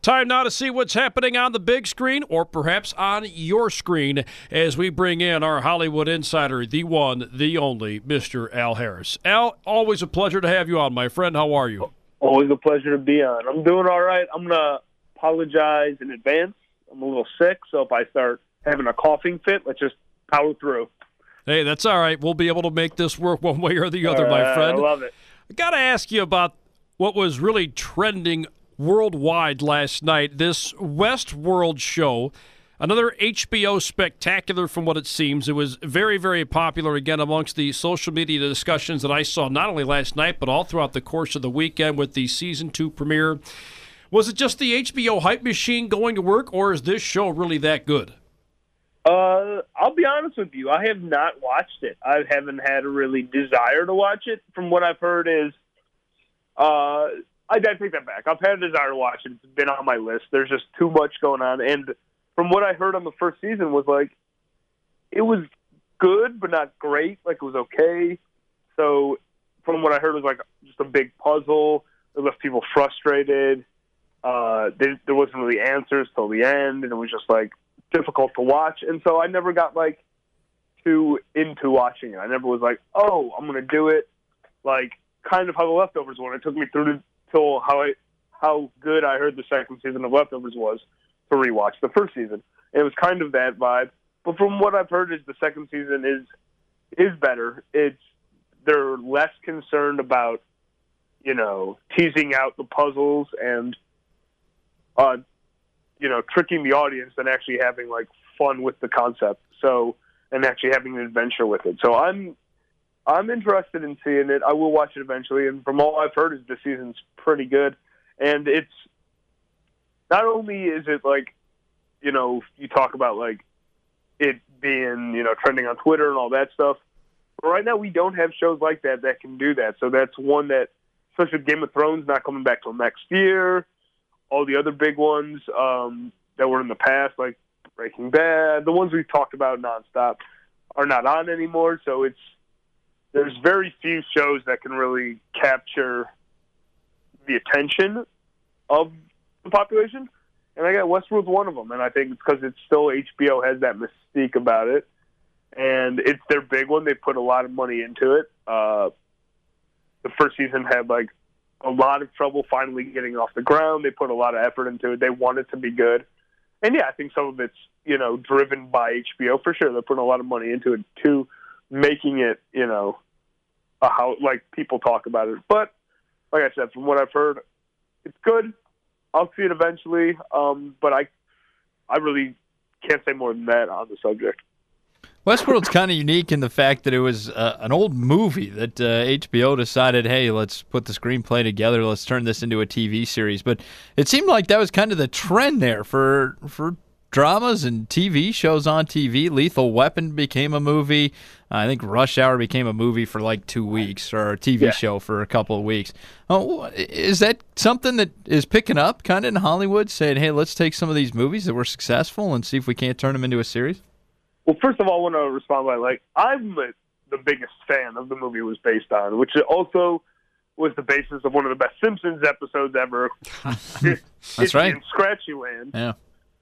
Time now to see what's happening on the big screen or perhaps on your screen as we bring in our Hollywood insider, the one, the only, Mr. Al Harris. Al, always a pleasure to have you on, my friend. How are you? Always a pleasure to be on. I'm doing all right. I'm going to apologize in advance. I'm a little sick, so if I start having a coughing fit, let's just power through. Hey, that's all right. We'll be able to make this work one way or the other, my friend. I love it. I got to ask you about what was really trending worldwide last night, this Westworld show, another HBO spectacular from what it seems. It was very, very popular again amongst the social media discussions that I saw not only last night but all throughout the course of the weekend with the Season 2 premiere. Was it just the HBO hype machine going to work, or is this show really that good? I'll be honest with you. I have not watched it. I haven't had a really desire to watch it. From what I've heard is I take that back. I've had a desire to watch it. It's been on my list. There's just too much going on. And from what I heard on the first season was like, it was good, but not great. Like, it was okay. So from what I heard, it was like just a big puzzle. It left people frustrated. There wasn't really answers till the end, and it was just like difficult to watch. And so I never got like too into watching it. I never was like, oh, I'm going to do it. Like kind of how The Leftovers were. It took me through till how good I heard the second season of Leftovers was to rewatch the first season. It was kind of that vibe. But from what I've heard is the second season is better. They're less concerned about, teasing out the puzzles and tricking the audience than actually having like fun with the concept. So, and actually having an adventure with it. So I'm interested in seeing it. I will watch it eventually. And from all I've heard is the season's pretty good. And it's not only is it like, you talk about like it being, trending on Twitter and all that stuff. But right now we don't have shows like that can do that. So that's one that, especially with Game of Thrones not coming back till next year, all the other big ones that were in the past, like Breaking Bad, the ones we've talked about nonstop, are not on anymore. So there's very few shows that can really capture the attention of the population. And I got Westworld's one of them. And I think it's because it's still HBO has that mystique about it. And it's their big one. They put a lot of money into it. The first season had like a lot of trouble finally getting off the ground. They put a lot of effort into it. They want it to be good. And yeah, I think some of it's, driven by HBO for sure. They're putting a lot of money into it too, making it, how like people talk about it. But like I said, from what I've heard, it's good. I'll see it eventually. But I really can't say more than that on the subject. Westworld's kind of unique in the fact that it was an old movie that HBO decided, hey, let's put the screenplay together, let's turn this into a TV series. But it seemed like that was kind of the trend there for dramas and TV shows on TV. Lethal Weapon became a movie. I think Rush Hour became a movie for like 2 weeks, or a TV show for a couple of weeks. Is that something that is picking up kind of in Hollywood, saying, hey, let's take some of these movies that were successful and see if we can't turn them into a series? Well, first of all, I want to respond by, I'm the biggest fan of the movie it was based on, which also was the basis of one of the best Simpsons episodes ever. That's right. In Scratchy Land. Yeah.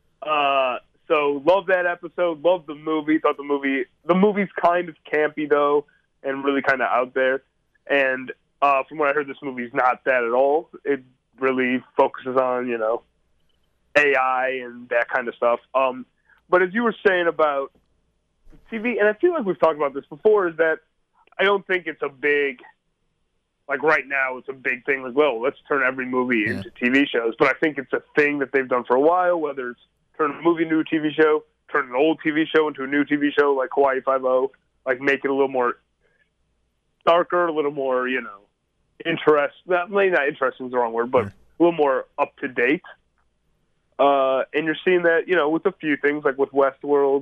So love that episode. Love the movie. Thought the movie's kind of campy though, and really kind of out there. And from what I heard, this movie's not that at all. It really focuses on AI and that kind of stuff. But as you were saying about TV, and I feel like we've talked about this before, is that I don't think it's a big, like right now, it's a big thing. Like, well, let's turn every movie into TV shows. But I think it's a thing that they've done for a while, whether it's turn a movie into a TV show, turn an old TV show into a new TV show like Hawaii Five-0, like make it a little more darker, a little more, maybe not interesting is the wrong word, but a little more up-to-date. And you're seeing that, with a few things, like with Westworld.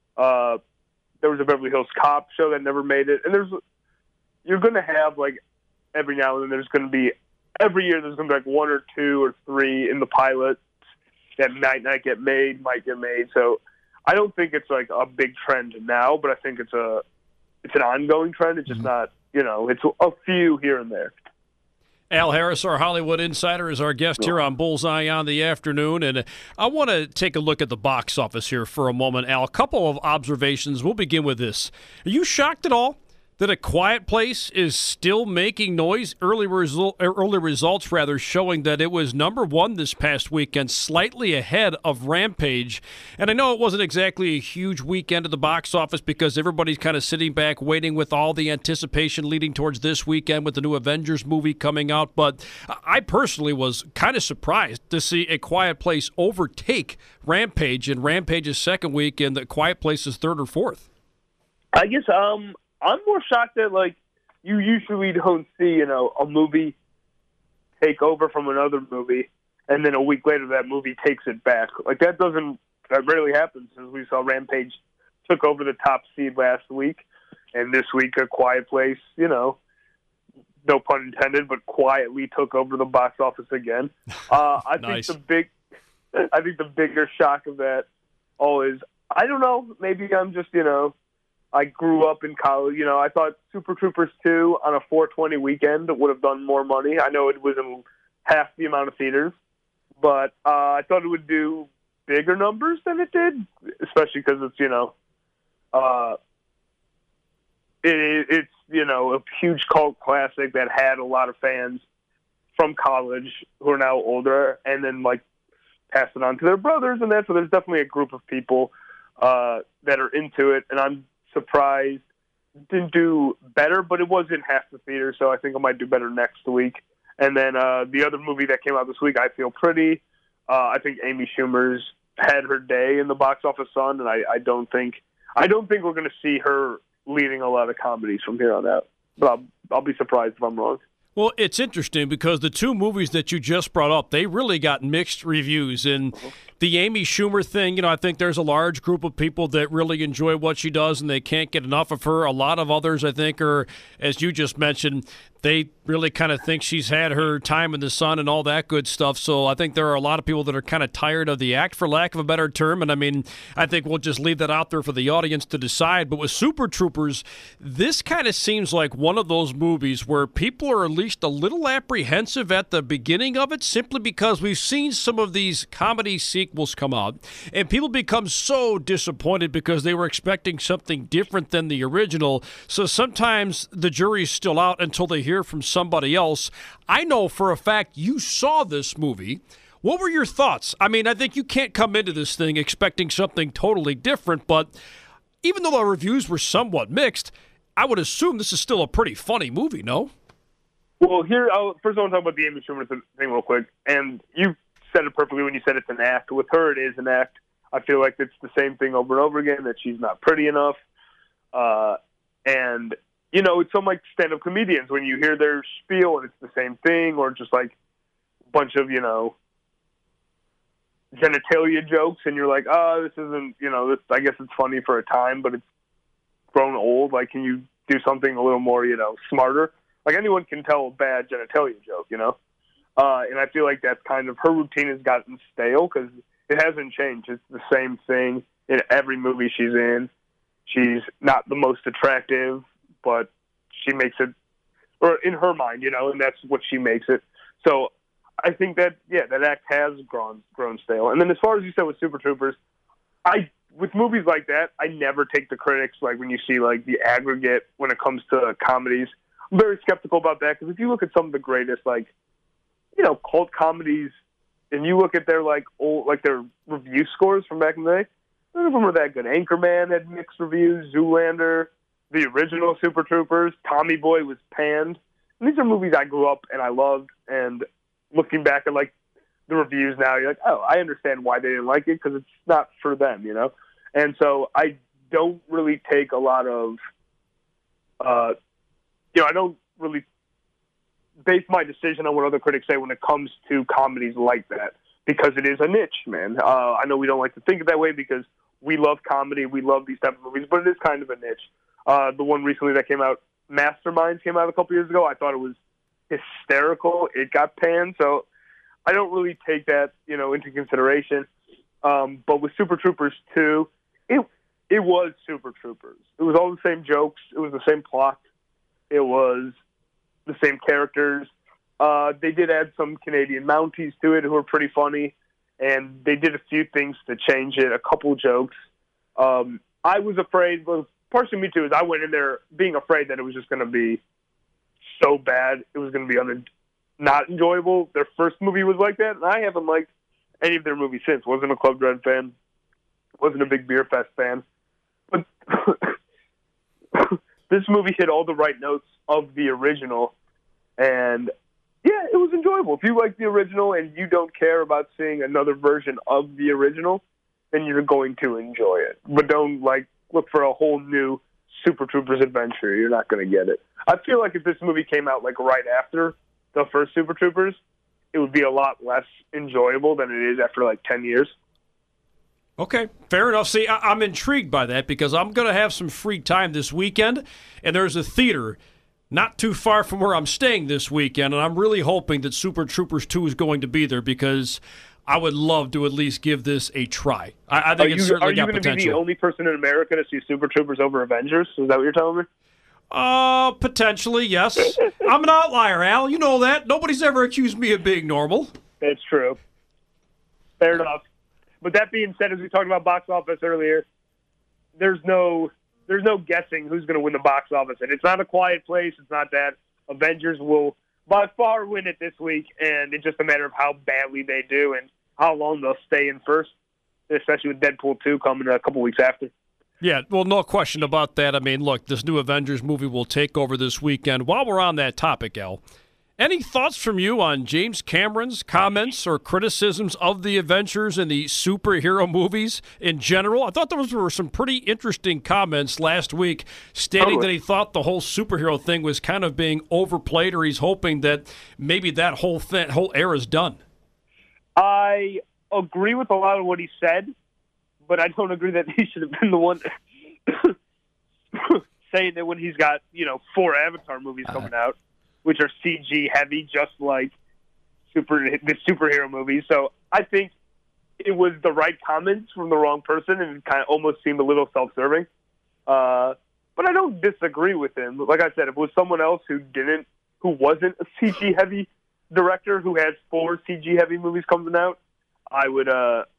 There was a Beverly Hills Cop show that never made it. And you're going to have, like, every now and then every year there's going to be, like, 1 or 2 or 3 in the pilot that might not get made, might get made. So I don't think it's, like, a big trend now, but I think it's an ongoing trend. It's just not, it's a few here and there. Al Harris, our Hollywood insider, is our guest here on Bullseye on the Afternoon. And I want to take a look at the box office here for a moment, Al. A couple of observations. We'll begin with this. Are you shocked at all that A Quiet Place is still making noise? Early results showing that it was number one this past weekend, slightly ahead of Rampage. And I know it wasn't exactly a huge weekend at the box office because everybody's kind of sitting back waiting with all the anticipation leading towards this weekend with the new Avengers movie coming out. But I personally was kind of surprised to see A Quiet Place overtake Rampage in Rampage's second week and The Quiet Place's third or fourth. I guess I'm more shocked that, like, you usually don't see, a movie take over from another movie, and then a week later that movie takes it back. Like, that rarely happens, since we saw Rampage took over the top seed last week, and this week A Quiet Place, no pun intended, but quietly took over the box office again. I Nice. think the bigger shock of that all is, I don't know, maybe I'm just, I grew up in college. I thought Super Troopers 2 on a 420 weekend would have done more money. I know it was in half the amount of theaters, but I thought it would do bigger numbers than it did, especially because it's, it's a huge cult classic that had a lot of fans from college who are now older and then, like, pass it on to their brothers and that. So there's definitely a group of people that are into it, and I'm surprised it didn't do better, but it was in half the theater, so I think it might do better next week. And then the other movie that came out this week, I Feel Pretty. I think Amy Schumer's had her day in the box office on, and I don't think we're going to see her leading a lot of comedies from here on out. But I'll be surprised if I'm wrong. Well, it's interesting because the two movies that you just brought up, they really got mixed reviews. And the Amy Schumer thing, I think there's a large group of people that really enjoy what she does and they can't get enough of her. A lot of others, I think, are, as you just mentioned, they really kind of think she's had her time in the sun and all that good stuff. So I think there are a lot of people that are kind of tired of the act, for lack of a better term. And I mean, I think we'll just leave that out there for the audience to decide. But with Super Troopers, this kind of seems like one of those movies where people are at least a little apprehensive at the beginning of it, simply because we've seen some of these comedy sequels come out and people become so disappointed because they were expecting something different than the original. So sometimes the jury's still out until they hear from somebody else. I know for a fact you saw this movie. What were your thoughts? I mean, I think you can't come into this thing expecting something totally different, but even though the reviews were somewhat mixed, I would assume this is still a pretty funny movie, no? Well, first I want to talk about the Amy Schumer thing real quick. And you said it perfectly when you said it's an act. With her, it is an act. I feel like it's the same thing over and over again, that she's not pretty enough. And, it's some like stand-up comedians when you hear their spiel and it's the same thing, or just like a bunch of, genitalia jokes, and you're like, oh, this isn't, I guess it's funny for a time, but it's grown old. Like, can you do something a little more, smarter? Like, anyone can tell a bad genitalia joke, and I feel like that's kind of, her routine has gotten stale because it hasn't changed. It's the same thing in every movie she's in. She's not the most attractive, but she makes it, or in her mind, and that's what she makes it. So I think that, that act has grown stale. And then as far as you said with Super Troopers, with movies like that, I never take the critics, like when you see like the aggregate when it comes to comedies. I'm very skeptical about that, because if you look at some of the greatest, like, cult comedies, and you look at their like old, like their review scores from back in the day, none of them are that good. Anchorman had mixed reviews. Zoolander, the original Super Troopers, Tommy Boy was panned. And these are movies I grew up and I loved. And looking back at like the reviews now, you're like, oh, I understand why they didn't like it, because it's not for them, And so I don't really take a lot of, I don't really base my decision on what other critics say when it comes to comedies like that, because it is a niche, man. I know we don't like to think of that way because we love comedy, we love these type of movies, but it is kind of a niche. The one recently that came out, Masterminds, came out a couple years ago. I thought it was hysterical. It got panned, so I don't really take that, into consideration. But with Super Troopers 2, it was Super Troopers. It was all the same jokes. It was the same plot. It was the same characters. They did add some Canadian Mounties to it who were pretty funny, and they did a few things to change it, a couple jokes. I was afraid, well, partially me too, is I went in there being afraid that it was just going to be so bad, it was going to be not enjoyable. Their first movie was like that, and I haven't liked any of their movies since. Wasn't a Club Dread fan, wasn't a big Beer Fest fan. But this movie hit all the right notes of the original, and yeah, it was enjoyable. If you like the original and you don't care about seeing another version of the original, then you're going to enjoy it. But don't look for a whole new Super Troopers adventure. You're not going to get it. I feel like if this movie came out right after the first Super Troopers, it would be a lot less enjoyable than it is after 10 years. Okay, fair enough. See, I'm intrigued by that because I'm going to have some free time this weekend, and there's a theater not too far from where I'm staying this weekend, and I'm really hoping that Super Troopers 2 is going to be there because I would love to at least give this a try. I think it's certainly got potential. Are you going to be the only person in America to see Super Troopers over Avengers? Is that what you're telling me? Potentially, yes. I'm an outlier, Al. You know that. Nobody's ever accused me of being normal. That's true. Fair enough. But that being said, as we talked about box office earlier, there's no guessing who's going to win the box office. And it's not A Quiet Place. It's not that. Avengers will by far win it this week, and it's just a matter of how badly they do and how long they'll stay in first, especially with Deadpool 2 coming a couple weeks after. Yeah, well, no question about that. I mean, look, this new Avengers movie will take over this weekend. While we're on that topic, Al, any thoughts from you on James Cameron's comments or criticisms of the Avengers and the superhero movies in general? I thought those were some pretty interesting comments last week, stating that he thought the whole superhero thing was kind of being overplayed, or he's hoping that maybe that whole era is done. I agree with a lot of what he said, but I don't agree that he should have been the one saying that when he's got 4 Avatar movies coming out, which are CG heavy, just like the superhero movies. So I think it was the right comments from the wrong person, and it kind of almost seemed a little self-serving. But I don't disagree with him. Like I said, if it was someone else who wasn't a CG heavy director who has 4 CG heavy movies coming out, I would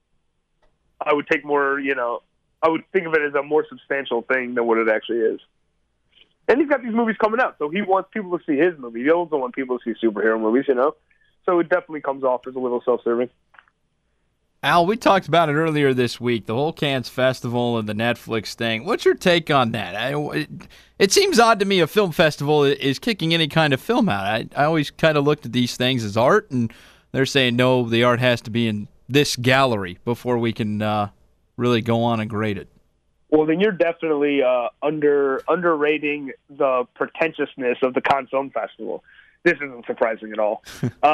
take more. I would think of it as a more substantial thing than what it actually is. And he's got these movies coming out, so he wants people to see his movie. He also wants people to see superhero movies, So it definitely comes off as a little self-serving. Al, we talked about it earlier this week, the whole Cannes Festival and the Netflix thing. What's your take on that? It seems odd to me a film festival is kicking any kind of film out. I always kind of looked at these things as art, and they're saying, no, the art has to be in this gallery before we can really go on and grade it. Well, then you're definitely underrating the pretentiousness of the Cannes Film Festival. This isn't surprising at all.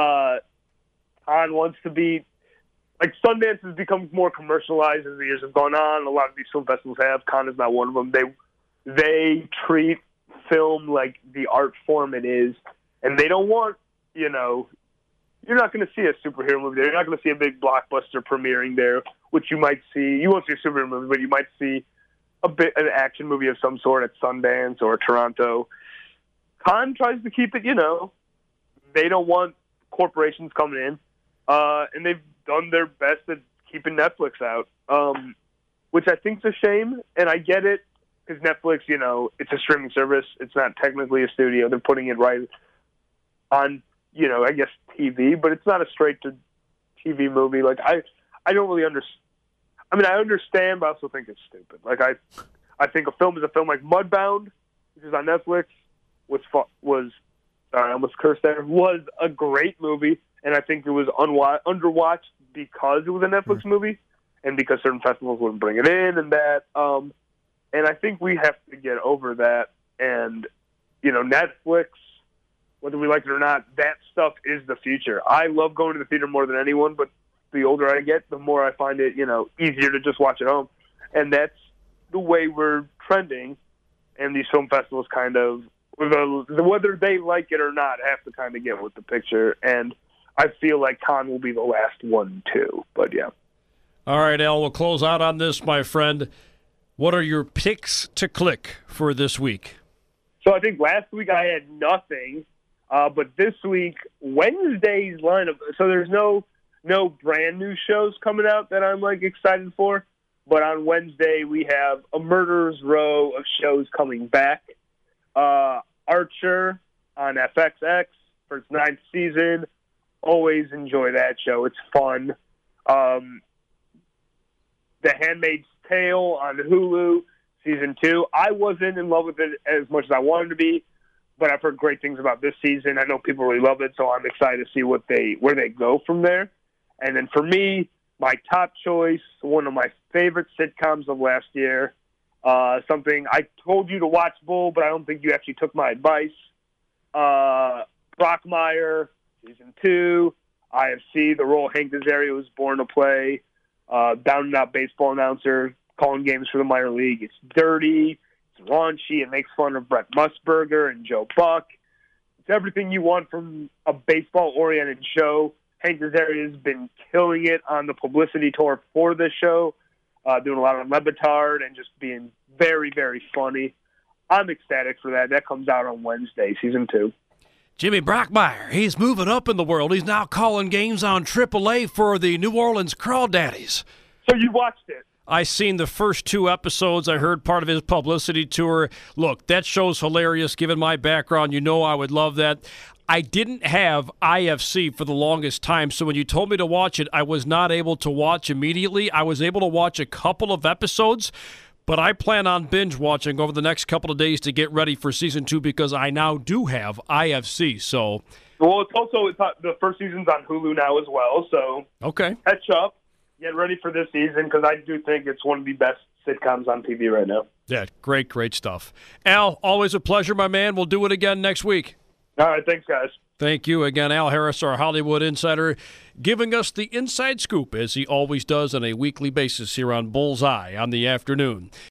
Cannes wants to be Sundance has become more commercialized as the years have gone on. A lot of these film festivals have. Cannes is not one of them. They treat film like the art form it is, and they don't want you're not going to see a superhero movie there. You're not going to see a big blockbuster premiering there, which you might see. You won't see a superhero movie, but you might see an action movie of some sort at Sundance or Toronto. Cannes tries to keep it, they don't want corporations coming in, and they've done their best at keeping Netflix out, which I think is a shame, and I get it, because Netflix, it's a streaming service. It's not technically a studio. They're putting it right on, I guess TV, but it's not a straight-to-TV movie. I don't really understand. I mean, I understand, but I also think it's stupid. I think a film is a film like Mudbound, which is on Netflix, was sorry, I almost cursed there, was a great movie, and I think it was underwatched because it was a Netflix movie, and because certain festivals wouldn't bring it in, and that. And I think we have to get over that. And Netflix, whether we like it or not, that stuff is the future. I love going to the theater more than anyone, but the older I get, the more I find it, easier to just watch at home. And that's the way we're trending. And these film festivals kind of, whether they like it or not, have to kind of get with the picture. And I feel like Cannes will be the last one, too. But, yeah. All right, Al, we'll close out on this, my friend. What are your picks to click for this week? So I think last week I had nothing. But this week, Wednesday's lineup, so there's no brand new shows coming out that I'm like excited for. But on Wednesday, we have a murderer's row of shows coming back. Archer on FXX for its 9th season. Always enjoy that show. It's fun. The Handmaid's Tale on Hulu, season 2. I wasn't in love with it as much as I wanted to be, but I've heard great things about this season. I know people really love it, so I'm excited to see where they go from there. And then for me, my top choice, one of my favorite sitcoms of last year, something I told you to watch, Bull, but I don't think you actually took my advice. Brockmire, season 2, IFC, the role Hank Azaria was born to play, down and out baseball announcer, calling games for the minor league. It's dirty, it's raunchy, it makes fun of Brett Musburger and Joe Buck. It's everything you want from a baseball-oriented show. Hank Azaria has been killing it on the publicity tour for this show, doing a lot on Le Batard and just being very, very funny. I'm ecstatic for that. That comes out on Wednesday, season 2. Jimmy Brockmire, he's moving up in the world. He's now calling games on AAA for the New Orleans Crawdaddies. So you watched it? I seen the first 2 episodes. I heard part of his publicity tour. Look, that show's hilarious. Given my background, you know I would love that. I didn't have IFC for the longest time, so when you told me to watch it, I was not able to watch immediately. I was able to watch a couple of episodes, but I plan on binge watching over the next couple of days to get ready for season 2 because I now do have IFC. So, well, the first season's on Hulu now as well. So, okay, catch up, get ready for this season because I do think it's one of the best sitcoms on TV right now. Yeah, great stuff. Al, always a pleasure, my man. We'll do it again next week. All right, thanks, guys. Thank you again, Al Harris, our Hollywood insider, giving us the inside scoop, as he always does on a weekly basis here on Bullseye on the afternoon.